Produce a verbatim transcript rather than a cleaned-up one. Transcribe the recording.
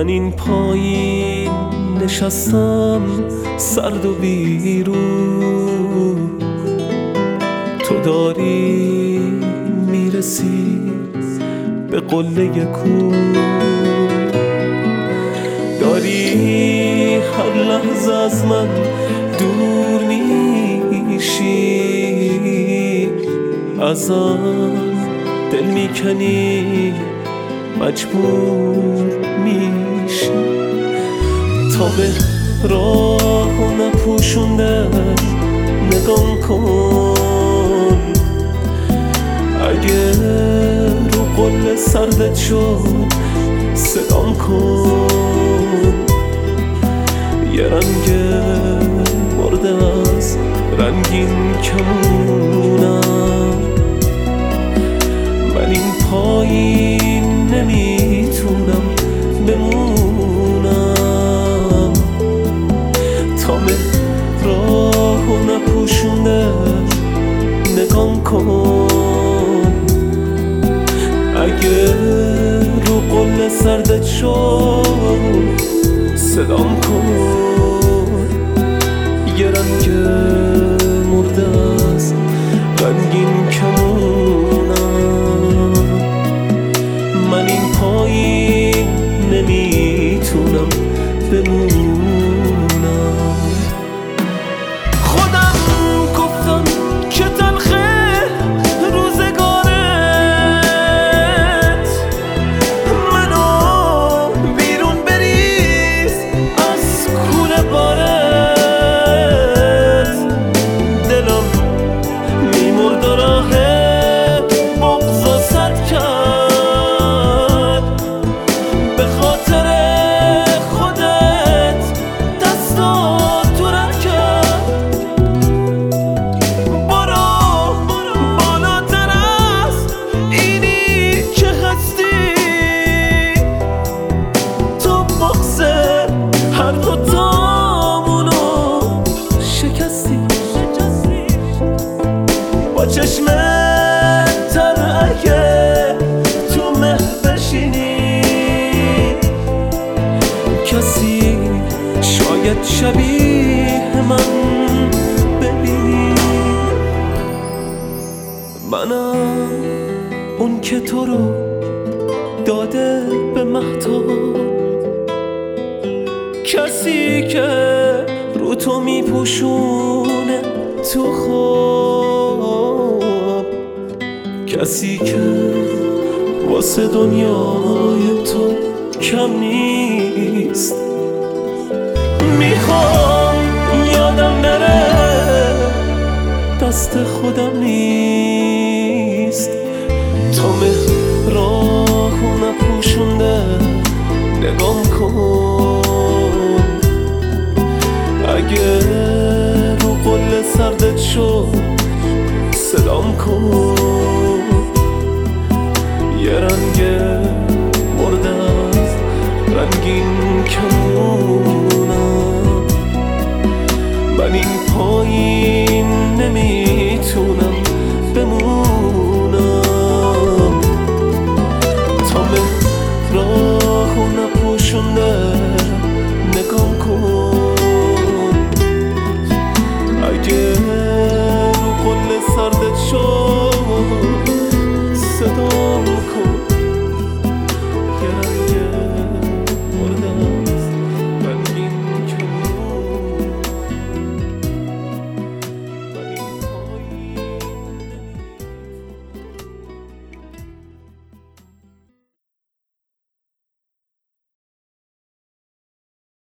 من این پایین نشستم سرد و بیرون، تو داری میرسی به قله کو، داری هر لحظه از من دور میشی، ازم دل میکنی مجبور میشی، تا به راه نپوشونده نگام کن، اگه رو قله سردت شد صدام کن، یه رنگ مرده از رنگین کمونم، من این پایین نمیتونم بمونم، تا به راه نپوشونده نگام کن، اگه رو قله سردت شد صدام کن، یه رنگ مرده از رنگین کمونم، من این پایین نمیتونم بمونم. خودم گفتم که تلخه روزگارت، منو بیرون بریز از کوره بارت، دلم میمرد و راه بغضا سد کرد، به خاطر خودت دستا تو رد کرد، برو بالاتر از اینی که هستی، تو بغض هر دوتامونو شکستی، با چشم تر اگه تو مه بشینی، کسی شاید شبیه من ببینی، منم اون که تو رو داده به مهتاب، کسی که رو تو میپوشونه تو خواب، کسی که واسه دنیای تو کم نیست، میخوام یادم نره دست خودم نیست، تا مهر راه نپوشونده نگام کن، اگه رو قله سردت شد صدام کن، یه رنگ مرده از رنگین کمونم، من این پایین